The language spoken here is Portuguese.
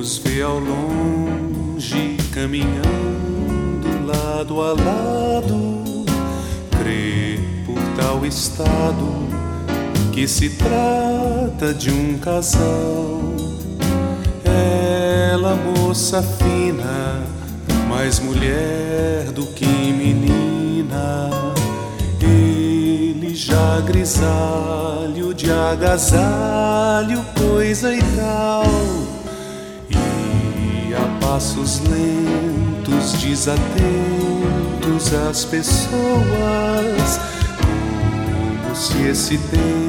nos vê ao longe, caminhando lado a lado, crê por tal estado que se trata de um casal. Ela, moça fina, mais mulher do que menina, ele já grisalho de agasalho, coisa e tal. E a passos lentos, desatentos as pessoas, como se esse tempo